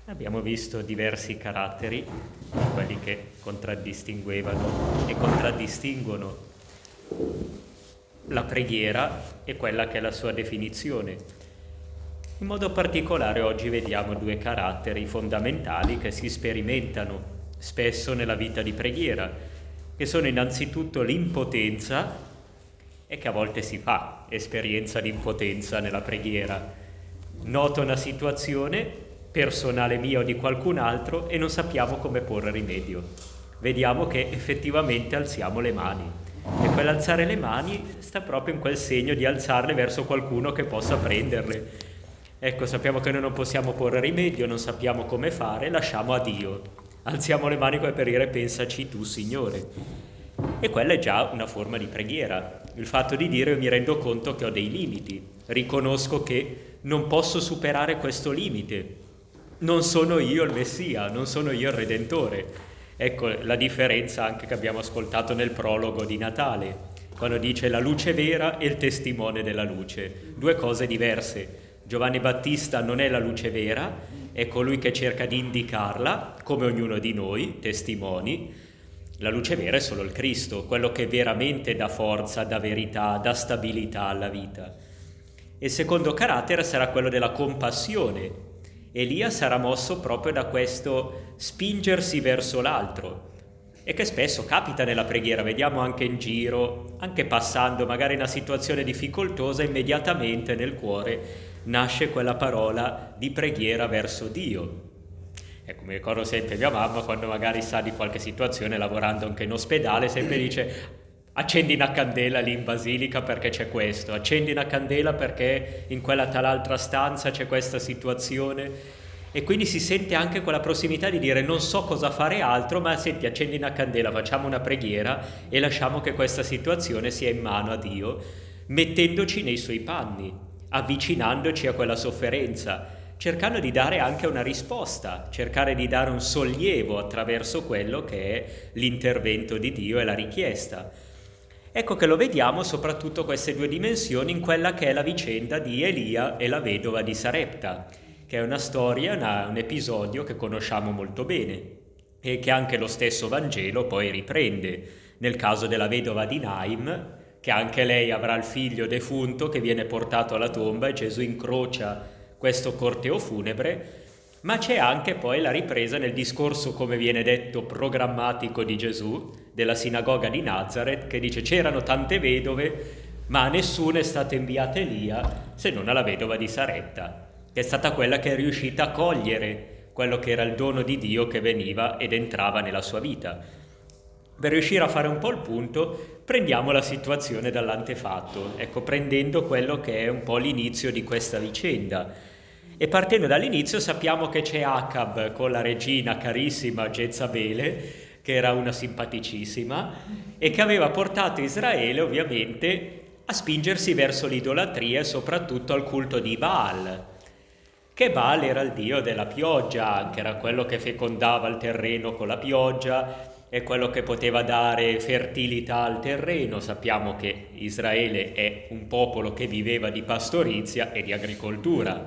Abbiamo visto diversi caratteri, quelli che contraddistinguevano e contraddistinguono la preghiera e quella che è la sua definizione. In modo particolare oggi vediamo due caratteri fondamentali che si sperimentano spesso nella vita di preghiera, che sono innanzitutto l'impotenza, e che a volte si fa esperienza di impotenza nella preghiera. Noto una situazione personale mia o di qualcun altro e non sappiamo come porre rimedio. Vediamo che effettivamente alziamo le mani e quell'alzare le mani sta proprio in quel segno di alzarle verso qualcuno che possa prenderle. Ecco, sappiamo che noi non possiamo porre rimedio, non sappiamo come fare, lasciamo a Dio. Alziamo le mani come per dire pensaci tu, Signore. E quella è già una forma di preghiera. Il fatto di dire io mi rendo conto che ho dei limiti, riconosco che non posso superare questo limite. Non sono io il Messia, non sono io il Redentore. Ecco la differenza anche che abbiamo ascoltato nel prologo di Natale, quando dice la luce vera e il testimone della luce. Due cose diverse. Giovanni Battista non è la luce vera, è colui che cerca di indicarla, come ognuno di noi, testimoni. La luce vera è solo il Cristo, quello che veramente dà forza, dà verità, dà stabilità alla vita. Il secondo carattere sarà quello della compassione. Elia sarà mosso proprio da questo spingersi verso l'altro e che spesso capita nella preghiera, vediamo anche in giro, anche passando magari in una situazione difficoltosa, immediatamente nel cuore nasce quella parola di preghiera verso Dio. Ecco, mi ricordo sempre mia mamma quando magari sa di qualche situazione lavorando anche in ospedale, sempre dice accendi una candela lì in basilica perché c'è questo, accendi una candela perché in quella tal'altra stanza c'è questa situazione, e quindi si sente anche quella prossimità di dire non so cosa fare altro, ma senti, accendi una candela, facciamo una preghiera e lasciamo che questa situazione sia in mano a Dio, mettendoci nei suoi panni, avvicinandoci a quella sofferenza, cercando di dare anche una risposta, cercare di dare un sollievo attraverso quello che è l'intervento di Dio e la richiesta. Ecco che lo vediamo soprattutto queste due dimensioni in quella che è la vicenda di Elia e la vedova di Sarepta, che è una storia, un episodio che conosciamo molto bene e che anche lo stesso Vangelo poi riprende nel caso della vedova di Naim, che anche lei avrà il figlio defunto che viene portato alla tomba e Gesù incrocia questo corteo funebre, ma c'è anche poi la ripresa nel discorso, come viene detto, programmatico di Gesù, della sinagoga di Nazareth, che dice c'erano tante vedove, ma a nessuna è stata inviata Elia se non alla vedova di Sarepta, che è stata quella che è riuscita a cogliere quello che era il dono di Dio che veniva ed entrava nella sua vita. Per riuscire a fare un po' il punto, prendiamo la situazione dall'antefatto, ecco, prendendo quello che è un po' l'inizio di questa vicenda. E partendo dall'inizio sappiamo che c'è Acab con la regina carissima Jezabele, che era una simpaticissima, e che aveva portato Israele ovviamente a spingersi verso l'idolatria e soprattutto al culto di Baal, che Baal era il dio della pioggia, anche era quello che fecondava il terreno con la pioggia, è quello che poteva dare fertilità al terreno. Sappiamo che Israele è un popolo che viveva di pastorizia e di agricoltura.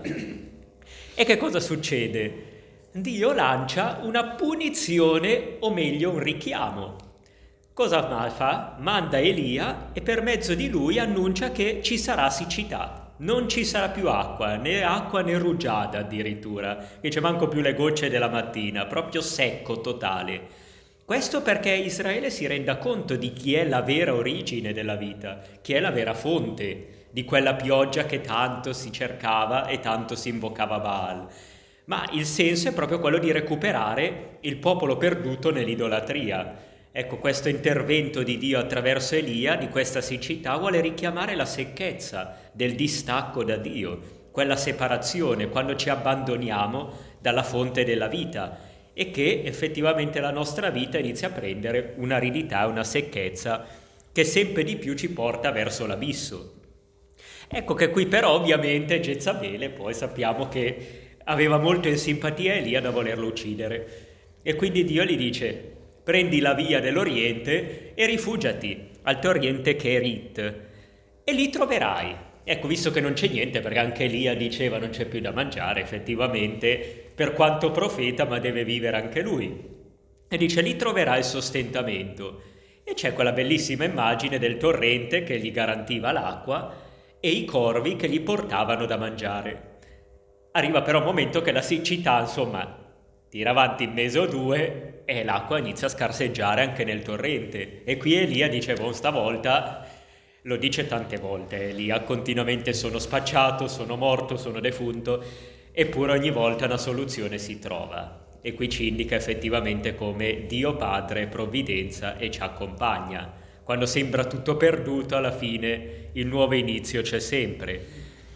E che cosa succede? Dio lancia una punizione, o meglio un richiamo. Cosa fa? Manda Elia e per mezzo di lui annuncia che ci sarà siccità. Non ci sarà più acqua né rugiada addirittura, che c'è manco più le gocce della mattina, proprio secco totale. Questo perché Israele si renda conto di chi è la vera origine della vita, chi è la vera fonte di quella pioggia che tanto si cercava e tanto si invocava Baal. Ma il senso è proprio quello di recuperare il popolo perduto nell'idolatria. Ecco, questo intervento di Dio attraverso Elia, di questa siccità, vuole richiamare la secchezza del distacco da Dio, quella separazione, quando ci abbandoniamo dalla fonte della vita, e che effettivamente la nostra vita inizia a prendere un'aridità, una secchezza che sempre di più ci porta verso l'abisso. Ecco che qui però ovviamente Jezabele poi sappiamo che aveva molto in simpatia Elia da volerlo uccidere, e quindi Dio gli dice prendi la via dell'Oriente e rifugiati al torrente Kerit e lì troverai. Ecco, visto che non c'è niente, perché anche Elia diceva non c'è più da mangiare, effettivamente per quanto profeta, ma deve vivere anche lui. E dice, lì troverà il sostentamento. E c'è quella bellissima immagine del torrente che gli garantiva l'acqua e i corvi che gli portavano da mangiare. Arriva però un momento che la siccità, insomma, tira avanti un mese o due e l'acqua inizia a scarseggiare anche nel torrente. E qui Elia dice, stavolta, lo dice tante volte, Elia continuamente sono spacciato, sono morto, sono defunto, eppure ogni volta una soluzione si trova. E qui ci indica effettivamente come Dio Padre provvidenza e ci accompagna. Quando sembra tutto perduto, alla fine il nuovo inizio c'è sempre.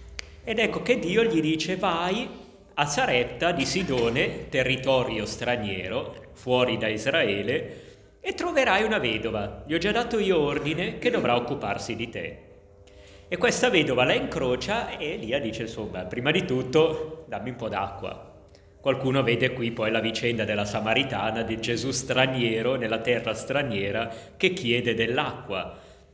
Ed ecco che Dio gli dice, vai a Sarepta di Sidone, territorio straniero, fuori da Israele, e troverai una vedova. Gli ho già dato io ordine che dovrà occuparsi di te. E questa vedova la incrocia e Elia dice, insomma, prima di tutto dammi un po' d'acqua. Qualcuno vede qui poi la vicenda della Samaritana, di Gesù straniero nella terra straniera che chiede dell'acqua.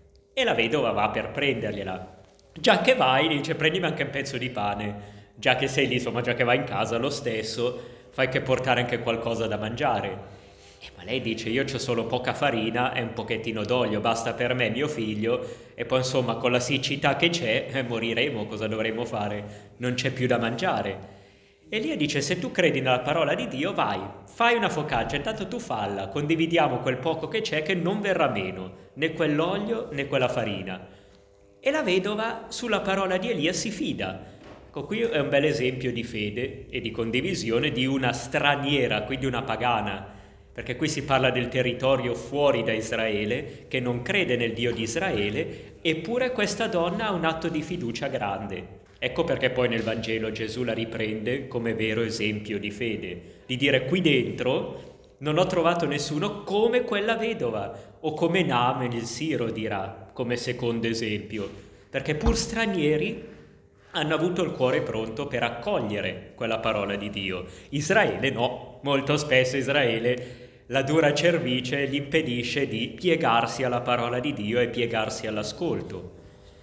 E la vedova va per prendergliela. Già che vai, dice, prendimi anche un pezzo di pane. Già che sei lì, insomma, già che vai in casa, lo stesso, fai che portare anche qualcosa da mangiare. Ma lei dice, io c'ho solo poca farina e un pochettino d'olio, basta per me e mio figlio, e poi insomma con la siccità che c'è moriremo, cosa dovremo fare? Non c'è più da mangiare. Elia dice, se tu credi nella parola di Dio, vai, fai una focaccia, intanto tu falla, condividiamo quel poco che c'è che non verrà meno, né quell'olio né quella farina. E la vedova sulla parola di Elia si fida. Ecco, qui è un bel esempio di fede e di condivisione di una straniera, quindi una pagana, perché qui si parla del territorio fuori da Israele, che non crede nel Dio di Israele, eppure questa donna ha un atto di fiducia grande. Ecco perché poi nel Vangelo Gesù la riprende come vero esempio di fede, di dire qui dentro non ho trovato nessuno come quella vedova, o come Naaman il Siro dirà, come secondo esempio, perché pur stranieri hanno avuto il cuore pronto per accogliere quella parola di Dio. Israele no, molto spesso Israele la dura cervice gli impedisce di piegarsi alla parola di Dio e piegarsi all'ascolto.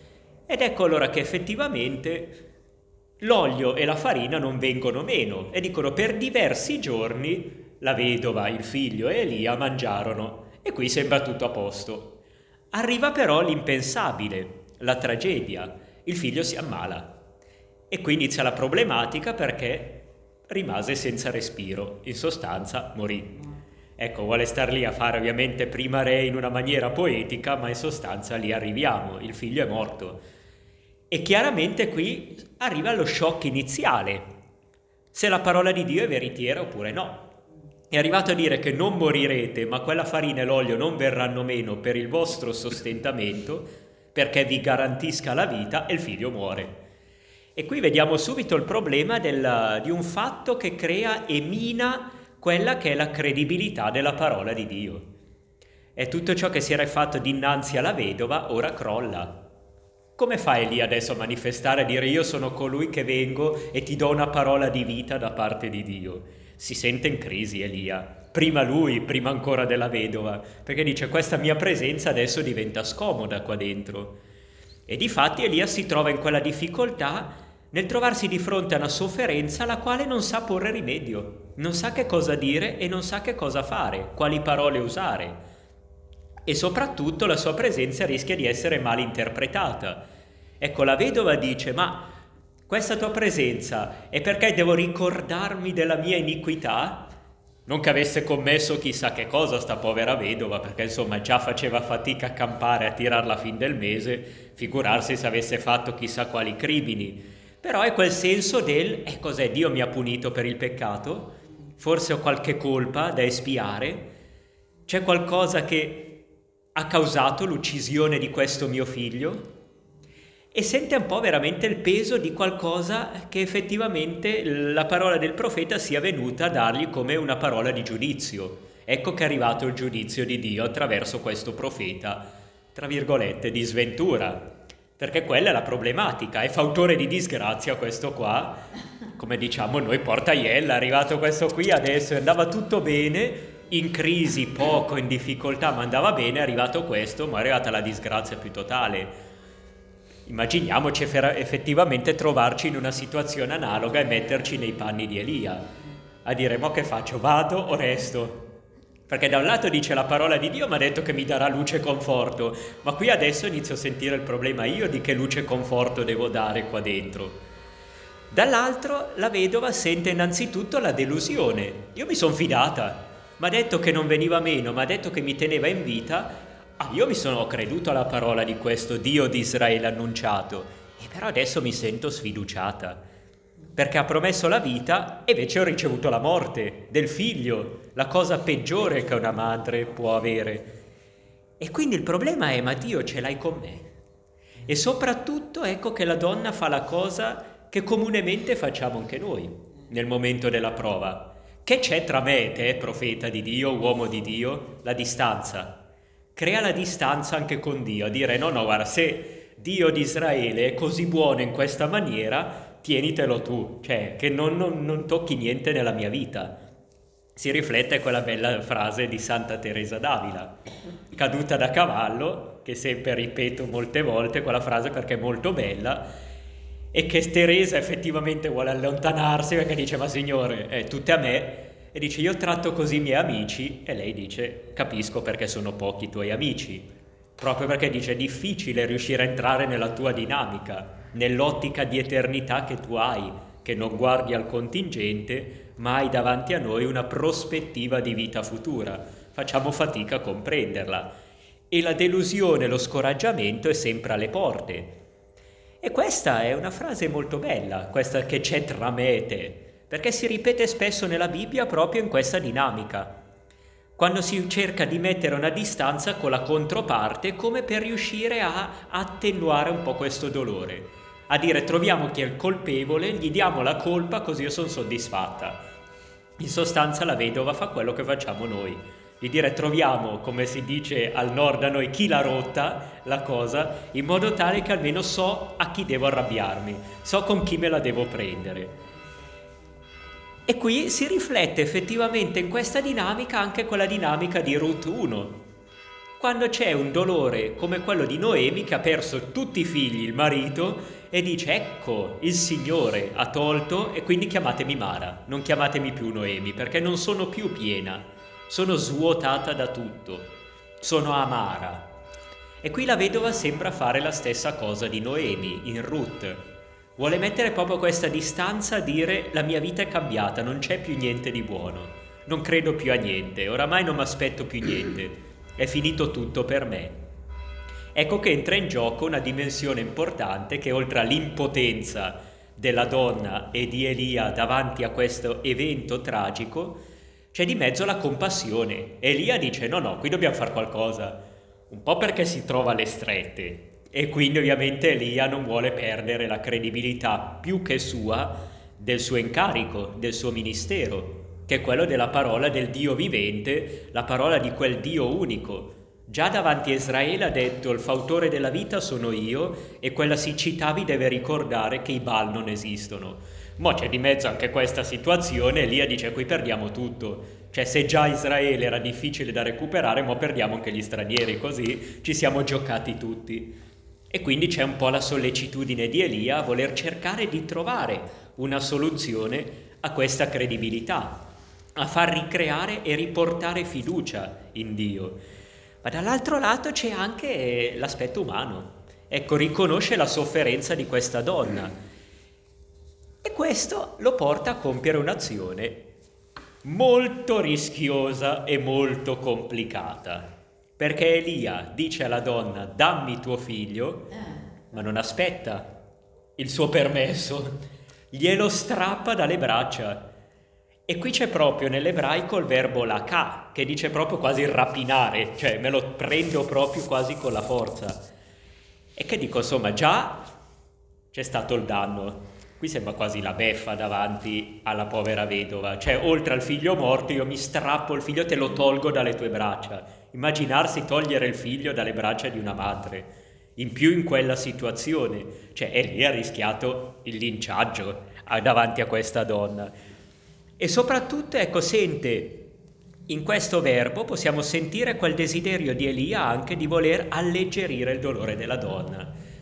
Ed ecco allora che effettivamente l'olio e la farina non vengono meno e dicono per diversi giorni la vedova, il figlio e Elia mangiarono e qui sembra tutto a posto. Arriva però l'impensabile, la tragedia, il figlio si ammala e qui inizia la problematica perché rimase senza respiro, in sostanza morì. Ecco, vuole star lì a fare ovviamente prima re in una maniera poetica, ma in sostanza lì arriviamo, il figlio è morto. E chiaramente qui arriva lo shock iniziale, se la parola di Dio è veritiera oppure no. È arrivato a dire che non morirete, ma quella farina e l'olio non verranno meno per il vostro sostentamento, perché vi garantisca la vita, e il figlio muore. E qui vediamo subito il problema di un fatto che crea e mina quella che è la credibilità della parola di Dio. E tutto ciò che si era fatto dinanzi alla vedova ora crolla. Come fai lì adesso a manifestare, a dire io sono colui che vengo e ti do una parola di vita da parte di Dio? Si sente in crisi Elia, prima lui, prima ancora della vedova, perché dice questa mia presenza adesso diventa scomoda qua dentro. E difatti Elia si trova in quella difficoltà nel trovarsi di fronte a una sofferenza alla quale non sa porre rimedio, non sa che cosa dire e non sa che cosa fare, quali parole usare. E soprattutto la sua presenza rischia di essere mal interpretata. Ecco, la vedova dice, ma questa tua presenza è perché devo ricordarmi della mia iniquità? Non che avesse commesso chissà che cosa sta povera vedova, perché insomma già faceva fatica a campare, a tirarla fin del mese, figurarsi se avesse fatto chissà quali crimini. Però è quel senso del, cos'è, Dio mi ha punito per il peccato? Forse ho qualche colpa da espiare? C'è qualcosa che ha causato l'uccisione di questo mio figlio? E sente un po' veramente il peso di qualcosa che effettivamente la parola del profeta sia venuta a dargli come una parola di giudizio. Ecco che è arrivato il giudizio di Dio attraverso questo profeta, tra virgolette, di sventura. Perché quella è la problematica, è fautore di disgrazia questo qua, come diciamo noi porta iella, è arrivato questo qui adesso, andava tutto bene, in crisi, poco, in difficoltà, ma andava bene, è arrivato questo, ma è arrivata la disgrazia più totale. Immaginiamoci effettivamente trovarci in una situazione analoga e metterci nei panni di Elia. a dire: ma che faccio? Vado o resto? Perché da un lato dice la parola di Dio mi ha detto che mi darà luce e conforto, ma qui adesso inizio a sentire il problema io di che luce e conforto devo dare qua dentro. Dall'altro la vedova sente innanzitutto la delusione. Io mi sono fidata, mi ha detto che non veniva meno, mi ha detto che mi teneva in vita. Io mi sono creduto alla parola di questo Dio di Israele annunciato, e però adesso mi sento sfiduciata, perché ha promesso la vita e invece ho ricevuto la morte del figlio, la cosa peggiore che una madre può avere. E quindi il problema è: ma Dio ce l'hai con me? E soprattutto ecco che la donna fa la cosa che comunemente facciamo anche noi nel momento della prova. Che c'è tra me e te, profeta di Dio, uomo di Dio? La distanza. Crea la distanza anche con Dio, a dire: no, guarda, se Dio di Israele è così buono in questa maniera, tienitelo tu, cioè che non tocchi niente nella mia vita. Si riflette quella bella frase di Santa Teresa d'Avila, caduta da cavallo, che sempre ripeto molte volte quella frase perché è molto bella, e che Teresa effettivamente vuole allontanarsi perché dice: ma signore, tutte a me. E dice: io tratto così i miei amici. E lei dice: capisco perché sono pochi i tuoi amici, proprio perché dice: è difficile riuscire a entrare nella tua dinamica, nell'ottica di eternità che tu hai, che non guardi al contingente ma hai davanti a noi una prospettiva di vita futura. Facciamo fatica a comprenderla e la delusione, lo scoraggiamento è sempre alle porte. E questa è una frase molto bella, questa che c'è tra me e te, perché si ripete spesso nella Bibbia proprio in questa dinamica, quando si cerca di mettere una distanza con la controparte come per riuscire a attenuare un po' questo dolore, a dire: troviamo chi è il colpevole, gli diamo la colpa così io sono soddisfatta. In sostanza la vedova fa quello che facciamo noi, di dire: troviamo, come si dice al nord da noi, chi l'ha rotta la cosa, in modo tale che almeno so a chi devo arrabbiarmi, so con chi me la devo prendere. E qui si riflette effettivamente in questa dinamica anche quella dinamica di Ruth 1, quando c'è un dolore come quello di Noemi che ha perso tutti i figli, il marito, e dice: ecco, il Signore ha tolto, e quindi chiamatemi Mara, non chiamatemi più Noemi, perché non sono più piena, sono svuotata da tutto, sono amara. E qui la vedova sembra fare la stessa cosa di Noemi in Ruth. Vuole mettere proprio questa distanza, a dire: la mia vita è cambiata, non c'è più niente di buono, non credo più a niente, oramai non mi aspetto più niente, è finito tutto per me. Ecco che entra in gioco una dimensione importante, che oltre all'impotenza della donna e di Elia davanti a questo evento tragico, c'è di mezzo la compassione. Elia dice: no, qui dobbiamo fare qualcosa, un po' perché si trova alle strette, e quindi ovviamente Elia non vuole perdere la credibilità più che sua del suo incarico, del suo ministero, che è quello della parola del Dio vivente, la parola di quel Dio unico. Già davanti a Israele ha detto: il fautore della vita sono io, e quella siccità vi deve ricordare che i Baal non esistono. Mo' c'è di mezzo anche questa situazione, Elia dice: qui perdiamo tutto. Cioè, se già Israele era difficile da recuperare, mo' perdiamo anche gli stranieri, così ci siamo giocati tutti. E quindi c'è un po' la sollecitudine di Elia a voler cercare di trovare una soluzione a questa credibilità, a far ricreare e riportare fiducia in Dio. Ma dall'altro lato c'è anche l'aspetto umano. Ecco, riconosce la sofferenza di questa donna. E questo lo porta a compiere un'azione molto rischiosa e molto complicata. Perché Elia dice alla donna: dammi tuo figlio, ma non aspetta il suo permesso, glielo strappa dalle braccia. E qui c'è proprio nell'ebraico il verbo lakà, che dice proprio quasi rapinare, cioè me lo prendo proprio quasi con la forza. E che dico, insomma, già c'è stato il danno. Qui sembra quasi la beffa davanti alla povera vedova. Cioè, oltre al figlio morto, io mi strappo il figlio, te lo tolgo dalle tue braccia. Immaginarsi togliere il figlio dalle braccia di una madre, in più in quella situazione. Cioè, e lì ha rischiato il linciaggio davanti a questa donna. E soprattutto, ecco, sente in questo verbo, possiamo sentire quel desiderio di Elia anche di voler alleggerire il dolore della donna.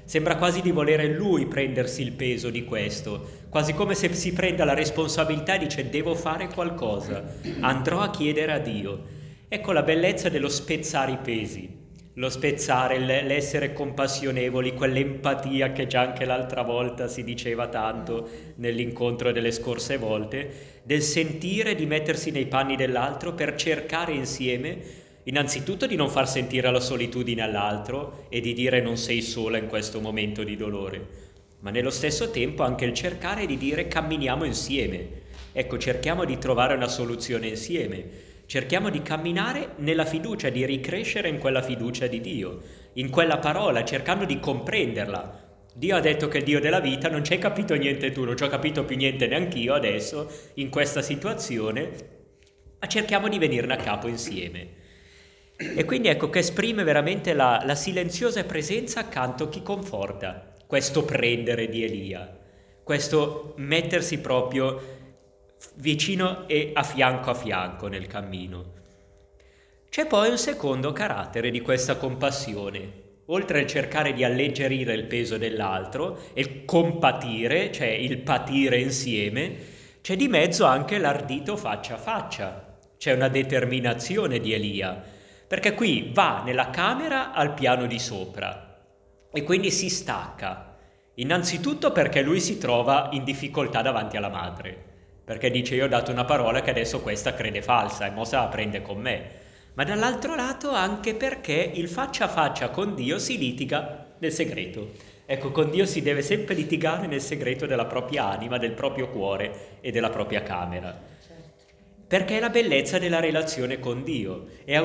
Sembra quasi di volere lui prendersi il peso di questo, quasi come se si prenda la responsabilità e dice devo fare qualcosa, andrò a chiedere a Dio. Ecco la bellezza dello spezzare i pesi, lo spezzare, l'essere compassionevoli, quell'empatia che già anche l'altra volta si diceva tanto nell'incontro delle scorse volte, del sentire di mettersi nei panni dell'altro per cercare insieme innanzitutto di non far sentire la solitudine all'altro e di dire non sei sola in questo momento di dolore, ma nello stesso tempo anche il cercare di dire camminiamo insieme. Ecco, cerchiamo di trovare una soluzione insieme, cerchiamo di camminare nella fiducia, di ricrescere in quella fiducia di Dio, in quella parola, cercando di comprenderla. Dio ha detto che è il Dio della vita, non ci hai capito niente tu, non ci ho capito più niente neanch'io adesso, in questa situazione, ma cerchiamo di venirne a capo insieme. E quindi ecco che esprime veramente la silenziosa presenza accanto a chi conforta, questo prendere di Elia, questo mettersi proprio vicino e a fianco nel cammino. C'è poi un secondo carattere di questa compassione, oltre al cercare di alleggerire il peso dell'altro e il compatire, cioè il patire insieme, c'è di mezzo anche l'ardito faccia a faccia, c'è una determinazione di Elia, perché qui va nella camera al piano di sopra e quindi si stacca. Innanzitutto perché lui si trova in difficoltà davanti alla madre, perché dice io ho dato una parola che adesso questa crede falsa e mo se la prende con me. Ma dall'altro lato anche perché il faccia a faccia con Dio si litiga nel segreto. Ecco, con Dio si deve sempre litigare nel segreto della propria anima, del proprio cuore e della propria camera. Perché è la bellezza della relazione con Dio.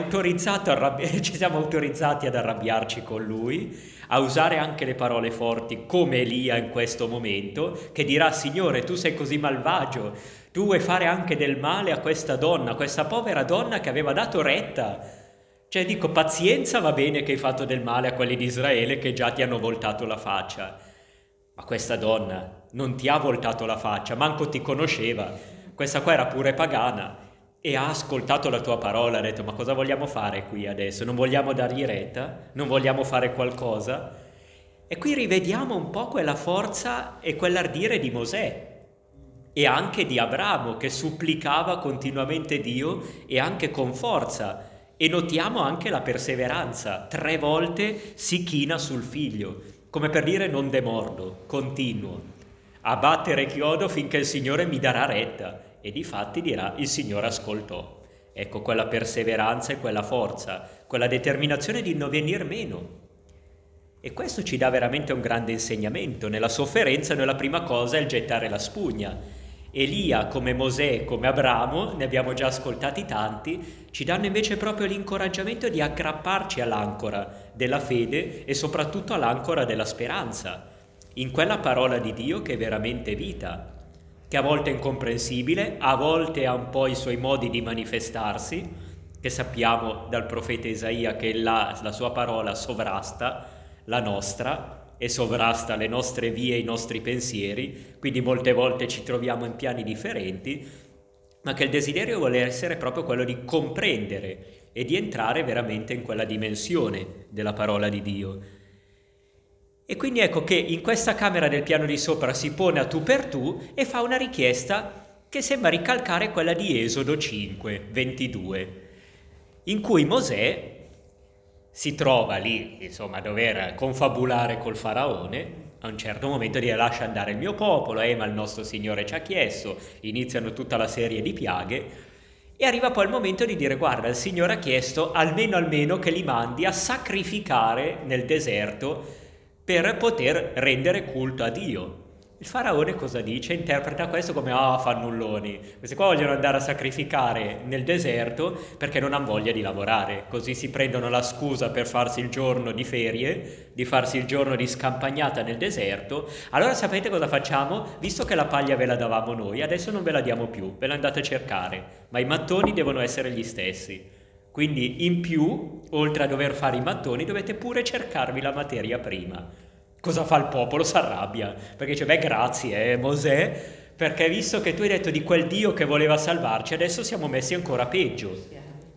Ci siamo autorizzati ad arrabbiarci con Lui, a usare anche le parole forti come Elia in questo momento, che dirà Signore tu sei così malvagio, tu vuoi fare anche del male a questa donna, questa povera donna che aveva dato retta. Cioè dico pazienza, va bene che hai fatto del male a quelli di Israele che già ti hanno voltato la faccia, ma questa donna non ti ha voltato la faccia, manco ti conosceva. Questa qua era pure pagana e ha ascoltato la tua parola, ha detto ma cosa vogliamo fare qui adesso? Non vogliamo dargli retta? Non vogliamo fare qualcosa? E qui rivediamo un po' quella forza e quell'ardire di Mosè e anche di Abramo che supplicava continuamente Dio e anche con forza. E notiamo anche la perseveranza, 3 volte si china sul figlio, come per dire non demordo, continuo. A battere chiodo finché il Signore mi darà retta, e difatti dirà il Signore ascoltò. Ecco quella perseveranza e quella forza, quella determinazione di non venir meno. E questo ci dà veramente un grande insegnamento. Nella sofferenza noi la prima cosa è il gettare la spugna. Elia, come Mosè, come Abramo, ne abbiamo già ascoltati tanti, ci danno invece proprio l'incoraggiamento di aggrapparci all'ancora della fede e soprattutto all'ancora della speranza, in quella parola di Dio che è veramente vita, che a volte è incomprensibile, a volte ha un po' i suoi modi di manifestarsi, che sappiamo dal profeta Isaia che la sua parola sovrasta la nostra e sovrasta le nostre vie e i nostri pensieri, quindi molte volte ci troviamo in piani differenti, ma che il desiderio vuole essere proprio quello di comprendere e di entrare veramente in quella dimensione della parola di Dio. E quindi ecco che in questa camera del piano di sopra si pone a tu per tu e fa una richiesta che sembra ricalcare quella di Esodo 5, 22, in cui Mosè si trova lì, insomma, a dover confabulare col faraone, a un certo momento dire lascia andare il mio popolo, ma il nostro Signore ci ha chiesto, iniziano tutta la serie di piaghe, e arriva poi il momento di dire guarda, il Signore ha chiesto almeno che li mandi a sacrificare nel deserto per poter rendere culto a Dio. Il faraone cosa dice? Interpreta questo come fannulloni, questi qua vogliono andare a sacrificare nel deserto perché non hanno voglia di lavorare, così si prendono la scusa per farsi il giorno di ferie, di farsi il giorno di scampagnata nel deserto. Allora sapete cosa facciamo? Visto che la paglia ve la davamo noi, adesso non ve la diamo più, ve la andate a cercare, ma i mattoni devono essere gli stessi. Quindi in più, oltre a dover fare i mattoni, dovete pure cercarvi la materia prima. Cosa fa il popolo? Si arrabbia, perché dice, grazie Mosè, perché visto che tu hai detto di quel Dio che voleva salvarci, adesso siamo messi ancora peggio.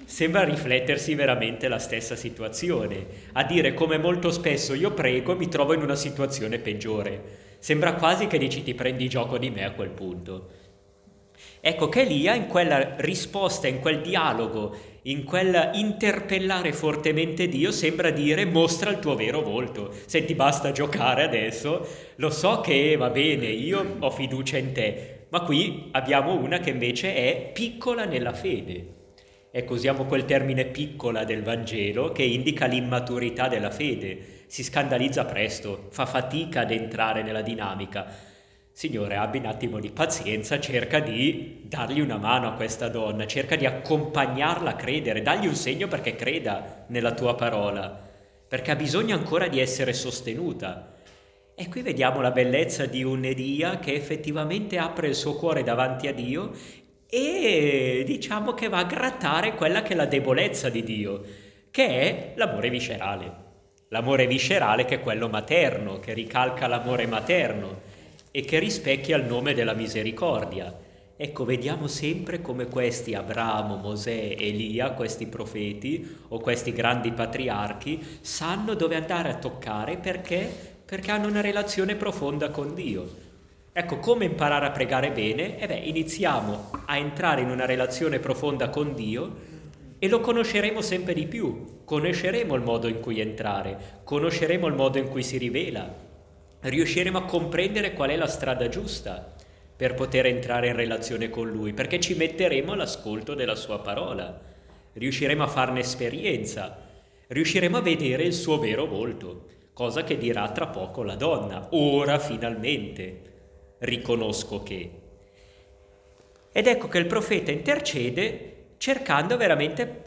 sembra riflettersi veramente la stessa situazione, a dire come molto spesso io prego e mi trovo in una situazione peggiore. Sembra quasi che dici ti prendi gioco di me a quel punto. Ecco che Elia in quella risposta, in quel dialogo, in quel interpellare fortemente Dio sembra dire mostra il tuo vero volto. Senti, basta giocare adesso, lo so che va bene, io ho fiducia in te, ma qui abbiamo una che invece è piccola nella fede. Ecco, usiamo quel termine piccola del Vangelo che indica l'immaturità della fede. Si scandalizza presto, fa fatica ad entrare nella dinamica. Signore, abbi un attimo di pazienza, cerca di dargli una mano a questa donna, cerca di accompagnarla a credere, dagli un segno perché creda nella tua parola, perché ha bisogno ancora di essere sostenuta. E qui vediamo la bellezza di un Elia che effettivamente apre il suo cuore davanti a Dio e diciamo che va a grattare quella che è la debolezza di Dio, che è l'amore viscerale. L'amore viscerale che è quello materno, che ricalca l'amore materno e che rispecchia il nome della misericordia. Ecco, vediamo sempre come questi Abramo, Mosè, Elia, questi profeti o questi grandi patriarchi sanno dove andare a toccare perché hanno una relazione profonda con Dio. Ecco, come imparare a pregare bene? Iniziamo a entrare in una relazione profonda con Dio e lo conosceremo sempre di più. Conosceremo il modo in cui entrare, conosceremo il modo in cui si rivela, riusciremo a comprendere qual è la strada giusta per poter entrare in relazione con Lui, perché ci metteremo all'ascolto della Sua parola, riusciremo a farne esperienza, riusciremo a vedere il suo vero volto, cosa che dirà tra poco la donna. Ora finalmente riconosco che. Ed ecco che il profeta intercede cercando veramente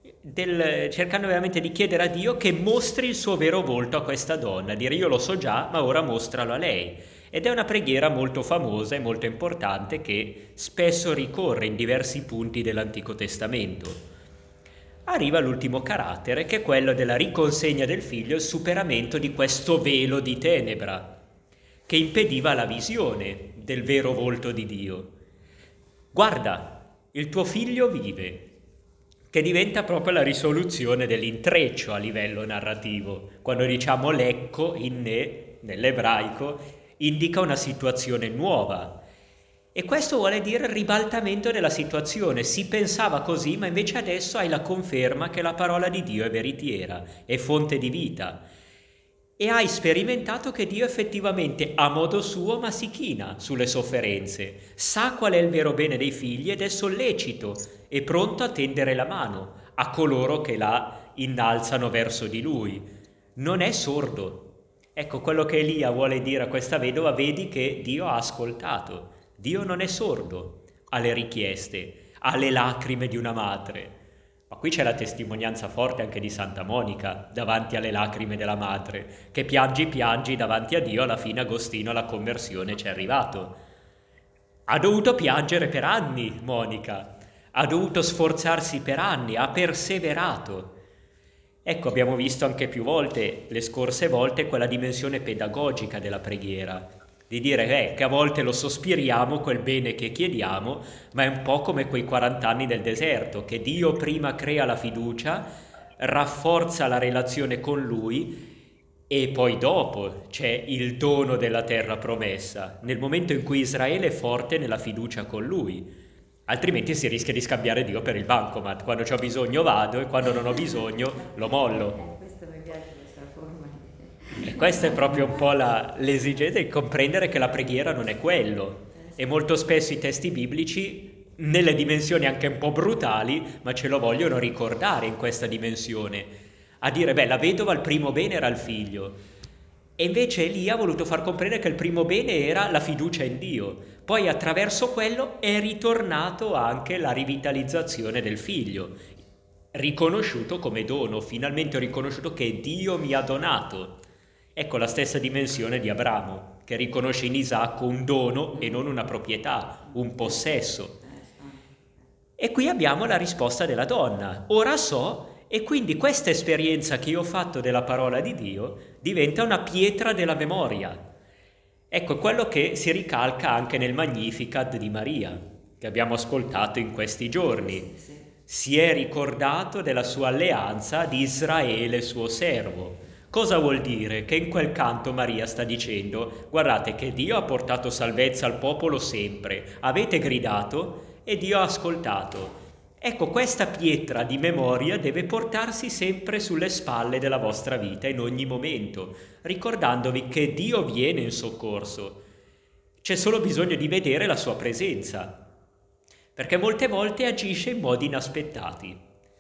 di chiedere a Dio che mostri il suo vero volto a questa donna, dire io lo so già, ma ora mostralo a lei. Ed è una preghiera molto famosa e molto importante che spesso ricorre in diversi punti dell'Antico Testamento. Arriva l'ultimo carattere, che è quello della riconsegna del figlio, il superamento di questo velo di tenebra che impediva la visione del vero volto di Dio. Guarda, il tuo figlio vive, che diventa proprio la risoluzione dell'intreccio a livello narrativo. Quando diciamo lecco in ne, nell'ebraico, indica una situazione nuova. E questo vuole dire ribaltamento della situazione. Si pensava così, ma invece adesso hai la conferma che la parola di Dio è veritiera, è fonte di vita. E hai sperimentato che Dio effettivamente a modo suo ma si china sulle sofferenze, sa qual è il vero bene dei figli ed è sollecito e pronto a tendere la mano a coloro che la innalzano verso di lui. Non è sordo. Ecco quello che Elia vuole dire a questa vedova: vedi che Dio ha ascoltato. Dio non è sordo alle richieste, alle lacrime di una madre. Ma qui c'è la testimonianza forte anche di Santa Monica davanti alle lacrime della madre, che piangi davanti a Dio, alla fine Agostino alla conversione ci è arrivato. Ha dovuto piangere per anni Monica, ha dovuto sforzarsi per anni, ha perseverato. Ecco, abbiamo visto anche più volte, le scorse volte, quella dimensione pedagogica della preghiera, di dire che a volte lo sospiriamo quel bene che chiediamo, ma è un po' come quei 40 anni del deserto, che Dio prima crea la fiducia, rafforza la relazione con Lui e poi dopo c'è il dono della terra promessa, nel momento in cui Israele è forte nella fiducia con Lui. Altrimenti si rischia di scambiare Dio per il bancomat, quando ho bisogno vado e quando non ho bisogno lo mollo. E questa è proprio un po' l'esigenza di comprendere che la preghiera non è quello. E molto spesso i testi biblici, nelle dimensioni anche un po' brutali, ma ce lo vogliono ricordare in questa dimensione. A dire, la vedova il primo bene era il figlio. E invece Elia ha voluto far comprendere che il primo bene era la fiducia in Dio. Poi attraverso quello è ritornato anche la rivitalizzazione del figlio, riconosciuto come dono. Finalmente ho riconosciuto che Dio mi ha donato. Ecco la stessa dimensione di Abramo, che riconosce in Isacco un dono e non una proprietà, un possesso. E qui abbiamo la risposta della donna. Ora so, e quindi questa esperienza che io ho fatto della parola di Dio diventa una pietra della memoria. Ecco quello che si ricalca anche nel Magnificat di Maria, che abbiamo ascoltato in questi giorni. si è ricordato della sua alleanza di Israele suo servo. Cosa vuol dire? Che in quel canto Maria sta dicendo: guardate che Dio ha portato salvezza al popolo sempre, avete gridato e Dio ha ascoltato. Ecco, questa pietra di memoria deve portarsi sempre sulle spalle della vostra vita in ogni momento, ricordandovi che Dio viene in soccorso. C'è solo bisogno di vedere la sua presenza, perché molte volte agisce in modi inaspettati.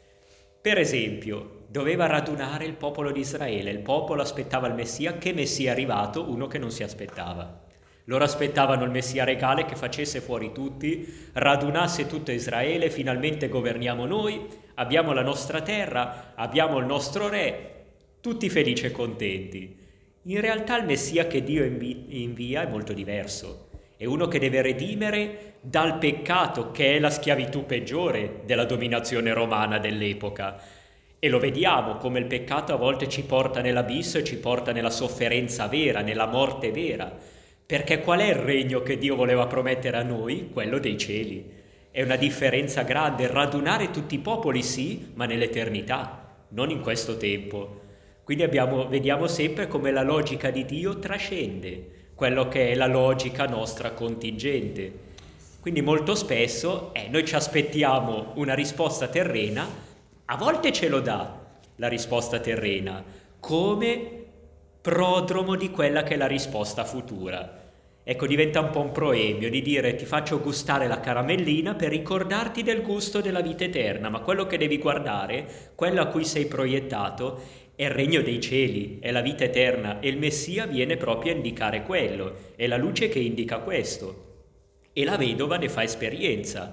Per esempio, doveva radunare il popolo di Israele, il popolo aspettava il Messia. Che Messia è arrivato? Uno che non si aspettava. Loro aspettavano il Messia regale che facesse fuori tutti, radunasse tutto Israele, finalmente governiamo noi, abbiamo la nostra terra, abbiamo il nostro re, tutti felici e contenti. In realtà il Messia che Dio invia è molto diverso. È uno che deve redimere dal peccato, che è la schiavitù peggiore della dominazione romana dell'epoca. E lo vediamo come il peccato a volte ci porta nell'abisso e ci porta nella sofferenza vera, nella morte vera. Perché qual è il regno che Dio voleva promettere a noi? Quello dei cieli. È una differenza grande. Radunare tutti i popoli sì, ma nell'eternità, non in questo tempo. Quindi vediamo sempre come la logica di Dio trascende quello che è la logica nostra contingente. Quindi molto spesso noi ci aspettiamo una risposta terrena, a volte ce lo dà la risposta terrena, come prodromo di quella che è la risposta futura. Ecco, diventa un po' un proemio di dire: ti faccio gustare la caramellina per ricordarti del gusto della vita eterna, ma quello che devi guardare, quello a cui sei proiettato, è il regno dei cieli, è la vita eterna, e il Messia viene proprio a indicare quello, è la luce che indica questo. E la vedova ne fa esperienza,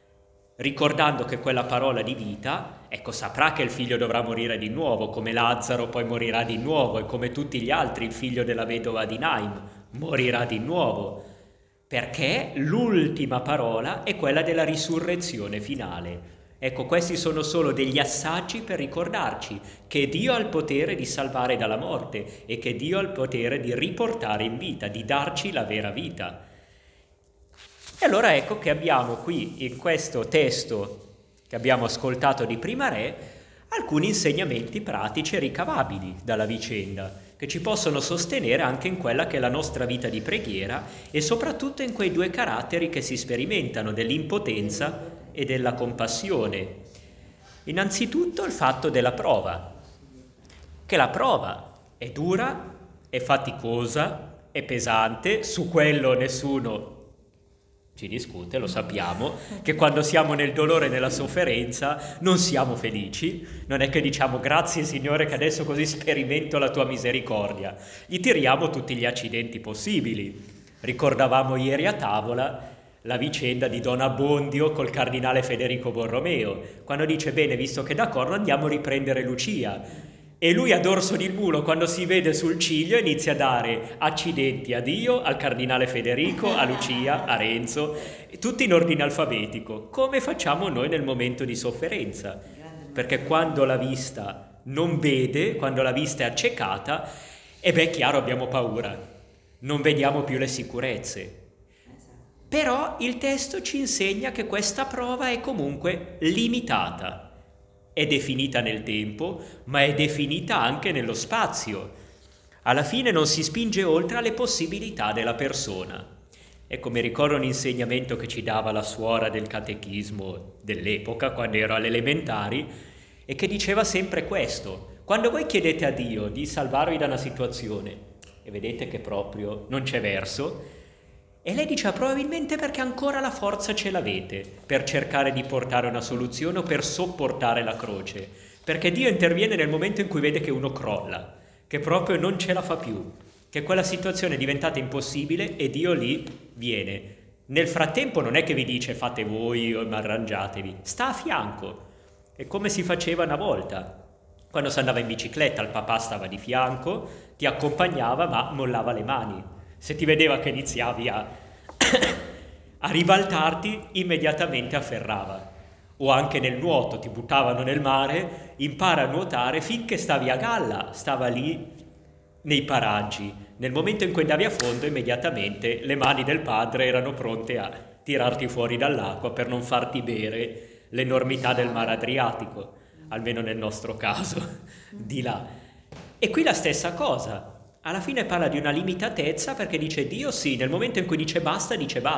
ricordando che quella parola di vita, ecco, saprà che il figlio dovrà morire di nuovo, come Lazzaro poi morirà di nuovo, e come tutti gli altri il figlio della vedova di Naim morirà di nuovo, perché l'ultima parola è quella della risurrezione finale. Ecco, questi sono solo degli assaggi per ricordarci che Dio ha il potere di salvare dalla morte e che Dio ha il potere di riportare in vita, di darci la vera vita. E allora ecco che abbiamo qui in questo testo che abbiamo ascoltato di Prima Re alcuni insegnamenti pratici e ricavabili dalla vicenda, che ci possono sostenere anche in quella che è la nostra vita di preghiera e soprattutto in quei due caratteri che si sperimentano, dell'impotenza e della compassione. Innanzitutto il fatto della prova, che la prova è dura, è faticosa, è pesante, su quello nessuno ci discute, lo sappiamo, che quando siamo nel dolore e nella sofferenza non siamo felici, non è che diciamo grazie Signore che adesso così sperimento la tua misericordia, gli tiriamo tutti gli accidenti possibili. Ricordavamo ieri a tavola la vicenda di Don Abbondio col cardinale Federico Borromeo, quando dice: bene, visto che è d'accordo andiamo a riprendere Lucia. E lui a dorso di mulo, quando si vede sul ciglio, inizia a dare accidenti a Dio, al cardinale Federico, a Lucia, a Renzo, tutti in ordine alfabetico, come facciamo noi nel momento di sofferenza. Perché quando la vista non vede, quando la vista è accecata, chiaro, abbiamo paura, non vediamo più le sicurezze. Però il testo ci insegna che questa prova è comunque limitata. È definita nel tempo, ma è definita anche nello spazio. Alla fine non si spinge oltre alle possibilità della persona. Ecco, mi ricordo un insegnamento che ci dava la suora del catechismo dell'epoca, quando ero alle elementari, e che diceva sempre questo: quando voi chiedete a Dio di salvarvi da una situazione e vedete che proprio non c'è verso, e lei diceva probabilmente perché ancora la forza ce l'avete per cercare di portare una soluzione o per sopportare la croce, perché Dio interviene nel momento in cui vede che uno crolla, che proprio non ce la fa più, che quella situazione è diventata impossibile e Dio lì viene. Nel frattempo non è che vi dice fate voi o arrangiatevi, sta a fianco. È come si faceva una volta, quando si andava in bicicletta, il papà stava di fianco, ti accompagnava ma mollava le mani. Se ti vedeva che iniziavi a ribaltarti, immediatamente afferrava. O anche nel nuoto, ti buttavano nel mare, impara a nuotare finché stavi a galla, stava lì nei paraggi. Nel momento in cui andavi a fondo, immediatamente le mani del padre erano pronte a tirarti fuori dall'acqua per non farti bere l'enormità del Mar Adriatico, almeno nel nostro caso, di là. E qui la stessa cosa. Alla fine parla di una limitatezza perché dice Dio sì, nel momento in cui dice basta.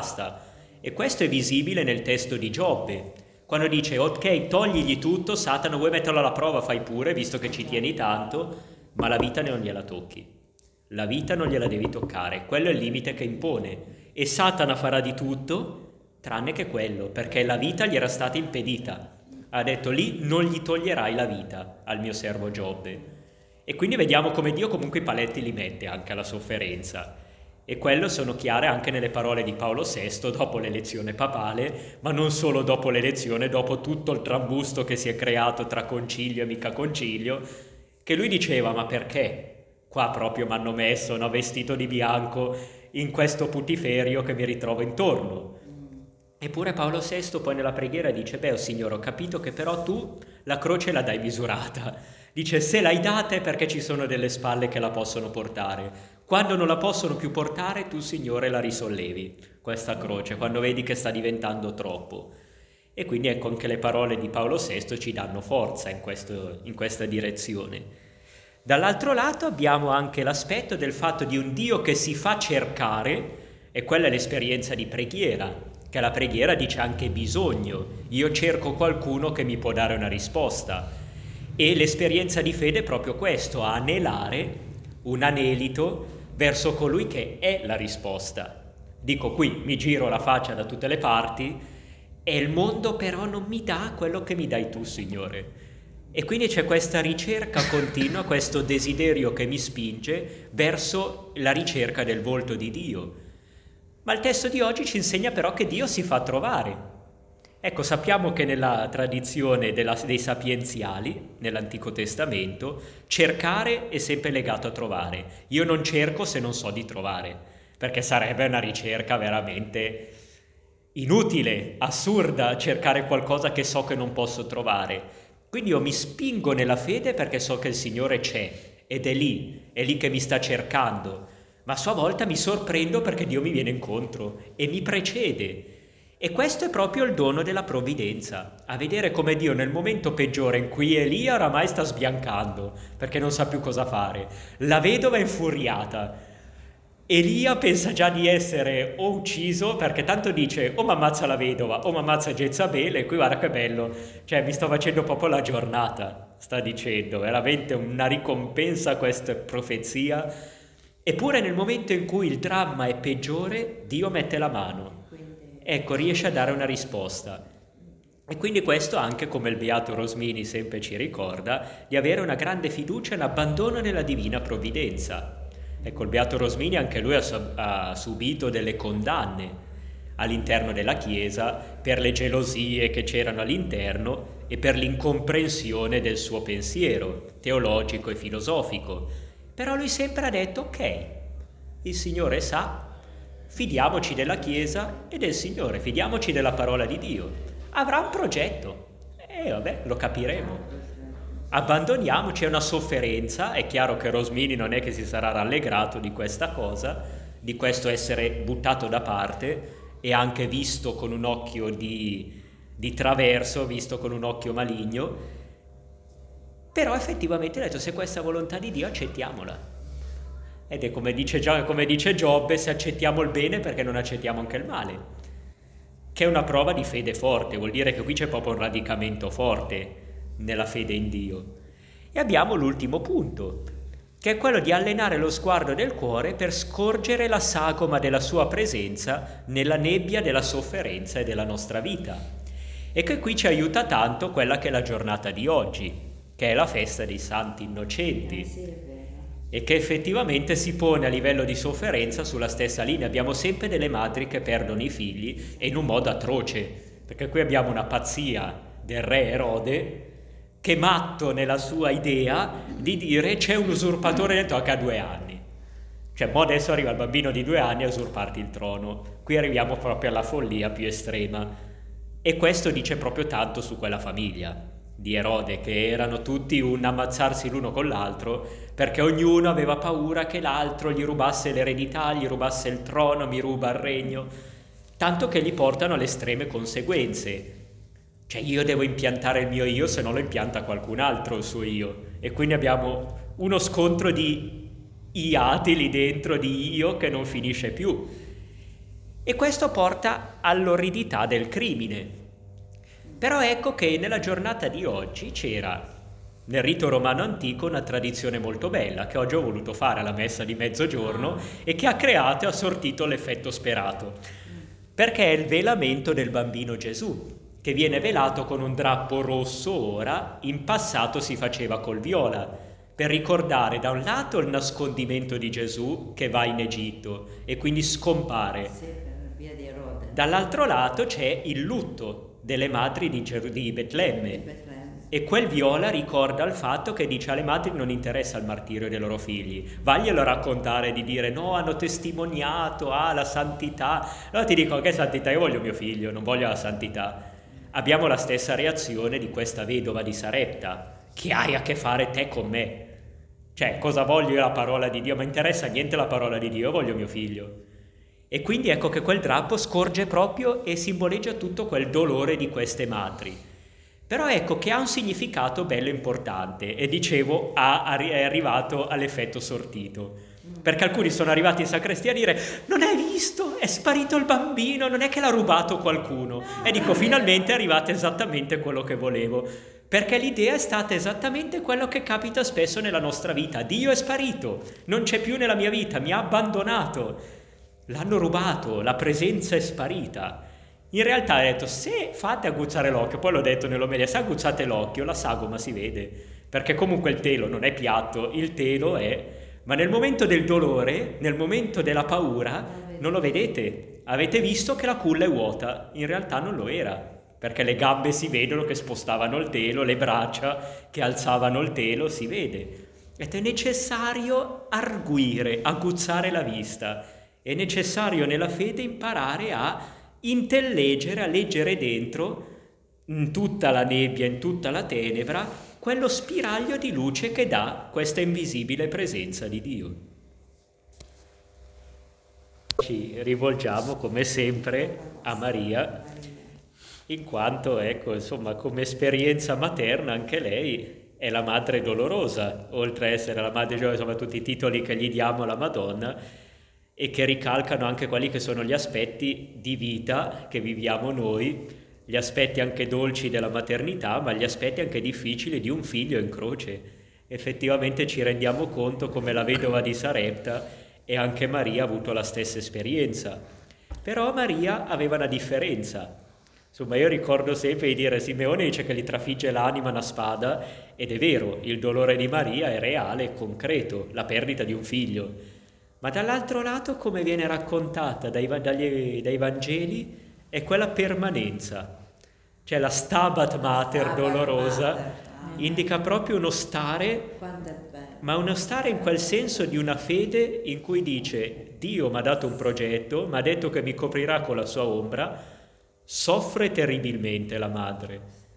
E questo è visibile nel testo di Giobbe. Quando dice ok, togligli tutto, Satana, vuoi metterlo alla prova, fai pure, visto che ci tieni tanto, ma la vita non gliela tocchi. La vita non gliela devi toccare, quello è il limite che impone. E Satana farà di tutto, tranne che quello, perché la vita gli era stata impedita. Ha detto lì non gli toglierai la vita al mio servo Giobbe. E quindi vediamo come Dio comunque i paletti li mette anche alla sofferenza. E quello sono chiare anche nelle parole di Paolo VI dopo l'elezione papale, ma non solo dopo l'elezione, dopo tutto il trambusto che si è creato tra concilio e mica concilio, che lui diceva ma perché? Qua proprio mi hanno messo, no, vestito di bianco in questo putiferio che mi ritrovo intorno. Eppure Paolo VI poi nella preghiera dice beh, oh Signore, ho capito che però tu la croce la dai misurata. Dice se l'hai data è perché ci sono delle spalle che la possono portare. Quando non la possono più portare, tu Signore la risollevi, questa croce, quando vedi che sta diventando troppo. E quindi ecco anche le parole di Paolo VI ci danno forza in questa direzione. Dall'altro lato abbiamo anche l'aspetto del fatto di un Dio che si fa cercare, e quella è l'esperienza di preghiera, che la preghiera dice anche bisogno. Io cerco qualcuno che mi può dare una risposta. E l'esperienza di fede è proprio questo, anelare un anelito verso colui che è la risposta. Dico qui, mi giro la faccia da tutte le parti e il mondo però non mi dà quello che mi dai tu, Signore. E quindi c'è questa ricerca continua, questo desiderio che mi spinge verso la ricerca del volto di Dio. Ma il testo di oggi ci insegna però che Dio si fa trovare. Ecco, sappiamo che nella tradizione dei sapienziali, nell'Antico Testamento, cercare è sempre legato a trovare. Io non cerco se non so di trovare, perché sarebbe una ricerca veramente inutile, assurda, cercare qualcosa che so che non posso trovare. Quindi io mi spingo nella fede perché so che il Signore c'è ed è lì che mi sta cercando. Ma a sua volta mi sorprendo perché Dio mi viene incontro e mi precede. E questo è proprio il dono della provvidenza, a vedere come Dio nel momento peggiore in cui Elia oramai sta sbiancando perché non sa più cosa fare, la vedova è infuriata, Elia pensa già di essere o ucciso perché tanto dice o mi ammazza la vedova o mi ammazza Jezabele, e qui guarda che bello, cioè mi sto facendo proprio la giornata, sta dicendo, veramente una ricompensa questa profezia. Eppure nel momento in cui il dramma è peggiore, Dio mette la mano. Ecco, riesce a dare una risposta. E quindi questo anche, come il Beato Rosmini sempre ci ricorda, di avere una grande fiducia e un abbandono nella divina provvidenza. Ecco, il Beato Rosmini anche lui ha subito delle condanne all'interno della Chiesa per le gelosie che c'erano all'interno e per l'incomprensione del suo pensiero teologico e filosofico. Però lui sempre ha detto, ok, il Signore sa, fidiamoci della Chiesa e del Signore, fidiamoci della parola di Dio. Avrà un progetto, e vabbè, lo capiremo. Abbandoniamoci, è una sofferenza, è chiaro che Rosmini non è che si sarà rallegrato di questa cosa, di questo essere buttato da parte e anche visto con un occhio di traverso, visto con un occhio maligno, però effettivamente ha detto se questa è volontà di Dio accettiamola. Ed è come dice Giobbe, se accettiamo il bene perché non accettiamo anche il male, che è una prova di fede forte, vuol dire che qui c'è proprio un radicamento forte nella fede in Dio. E abbiamo l'ultimo punto, che è quello di allenare lo sguardo del cuore per scorgere la sagoma della sua presenza nella nebbia della sofferenza e della nostra vita. E che qui ci aiuta tanto quella che è la giornata di oggi, che è la festa dei Santi Innocenti. E che effettivamente si pone a livello di sofferenza sulla stessa linea. Abbiamo sempre delle madri che perdono i figli e in un modo atroce, perché qui abbiamo una pazzia del re Erode che matto nella sua idea di dire c'è un usurpatore dentro che ha 2 anni. Cioè, mo adesso arriva il bambino di 2 anni a usurparti il trono. Qui arriviamo proprio alla follia più estrema. E questo dice proprio tanto su quella famiglia di Erode, che erano tutti un ammazzarsi l'uno con l'altro, perché ognuno aveva paura che l'altro gli rubasse l'eredità, gli rubasse il trono, mi ruba il regno, tanto che li portano alle estreme conseguenze. Cioè io devo impiantare il mio io, se no lo impianta qualcun altro il suo io. E quindi abbiamo uno scontro di iati lì dentro, di io, che non finisce più. E questo porta all'orridità del crimine. Però ecco che nella giornata di oggi c'era nel rito romano antico una tradizione molto bella che oggi ho voluto fare alla messa di mezzogiorno e che ha creato e ha sortito l'effetto sperato. Perché è il velamento del bambino Gesù, che viene velato con un drappo rosso ora, in passato si faceva col viola, per ricordare da un lato il nascondimento di Gesù che va in Egitto e quindi scompare. Dall'altro lato c'è il lutto delle madri di Betlemme. E quel viola ricorda il fatto che dice alle madri non interessa il martirio dei loro figli, vaglielo raccontare di dire no, hanno testimoniato, la santità. Allora ti dico, che santità? Io voglio mio figlio, non voglio la santità. Abbiamo la stessa reazione di questa vedova di Sarepta, che hai a che fare te con me? Cioè, cosa voglio io la parola di Dio? Ma interessa niente la parola di Dio, io voglio mio figlio. E quindi ecco che quel drappo scorge proprio e simboleggia tutto quel dolore di queste madri. Però ecco che ha un significato bello importante e dicevo è arrivato all'effetto sortito. Perché alcuni sono arrivati in sacrestia a dire non hai visto? È sparito il bambino, non è che l'ha rubato qualcuno. E dico finalmente è arrivato esattamente quello che volevo. Perché l'idea è stata esattamente quello che capita spesso nella nostra vita. Dio è sparito, non c'è più nella mia vita, mi ha abbandonato. L'hanno rubato, la presenza è sparita. In realtà ha detto, se fate aguzzare l'occhio, poi l'ho detto nell'omelia, se aguzzate l'occhio la sagoma si vede, perché comunque il telo non è piatto, il telo è, ma nel momento del dolore, nel momento della paura, non lo vedete. Avete visto che la culla è vuota, in realtà non lo era, perché le gambe si vedono che spostavano il telo, le braccia che alzavano il telo, si vede. Ed è necessario arguire, aguzzare la vista, è necessario nella fede imparare a intellegere, a leggere dentro, in tutta la nebbia, in tutta la tenebra, quello spiraglio di luce che dà questa invisibile presenza di Dio. Ci rivolgiamo come sempre a Maria, in quanto, ecco, insomma, come esperienza materna anche lei è la madre dolorosa, oltre a essere la madre gioia, insomma, tutti i titoli che gli diamo alla Madonna, e che ricalcano anche quelli che sono gli aspetti di vita che viviamo noi, gli aspetti anche dolci della maternità, ma gli aspetti anche difficili di un figlio in croce. Effettivamente ci rendiamo conto come la vedova di Sarepta e anche Maria ha avuto la stessa esperienza. Però Maria aveva una differenza. Insomma, io ricordo sempre di dire, Simeone dice che gli trafigge l'anima una spada, ed è vero, il dolore di Maria è reale e concreto, la perdita di un figlio. Ma dall'altro lato, come viene raccontata dai Vangeli, è quella permanenza. Cioè la stabat mater dolorosa indica proprio uno stare, ma uno stare in quel senso di una fede in cui dice Dio mi ha dato un progetto, mi ha detto che mi coprirà con la sua ombra, soffre terribilmente la madre.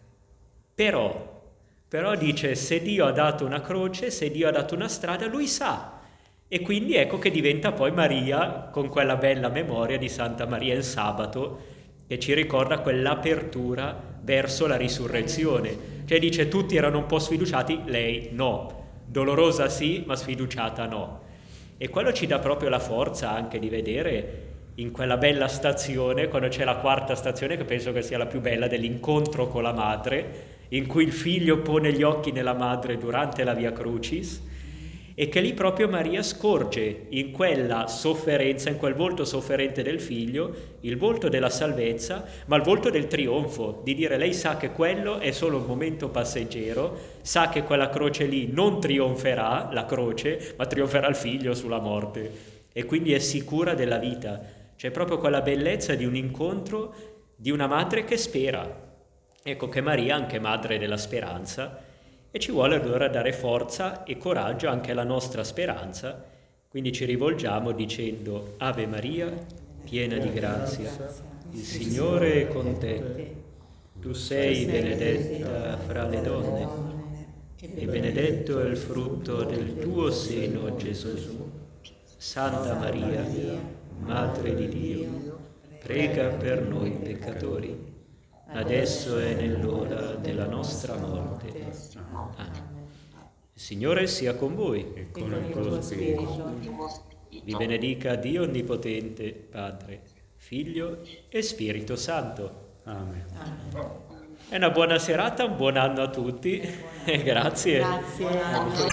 Però dice se Dio ha dato una croce, se Dio ha dato una strada, lui sa. E quindi ecco che diventa poi Maria con quella bella memoria di Santa Maria il sabato che ci ricorda quell'apertura verso la risurrezione. Cioè dice tutti erano un po' sfiduciati, lei no, dolorosa sì, ma sfiduciata no. E quello ci dà proprio la forza anche di vedere in quella bella stazione, quando c'è la quarta stazione, che penso che sia la più bella, dell'incontro con la madre, in cui il figlio pone gli occhi nella madre durante la Via Crucis, e che lì proprio Maria scorge in quella sofferenza, in quel volto sofferente del figlio, il volto della salvezza, ma il volto del trionfo, di dire lei sa che quello è solo un momento passeggero, sa che quella croce lì non trionferà, la croce, ma trionferà il figlio sulla morte, e quindi è sicura della vita. C'è proprio quella bellezza di un incontro di una madre che spera. Ecco che Maria è anche madre della speranza, e ci vuole allora dare forza e coraggio anche alla nostra speranza. Quindi ci rivolgiamo dicendo Ave Maria, piena di grazia, il Signore è con te. Tu sei benedetta fra le donne e benedetto è il frutto del tuo seno, Gesù. Santa Maria, Madre di Dio, prega per noi peccatori, adesso e nell'ora della nostra morte. Amen. Il Signore sia con voi. E con il tuo spirito. Vi benedica Dio Onnipotente, Padre, Figlio e Spirito Santo. Amen. E una buona serata, un buon anno a tutti e grazie. Grazie.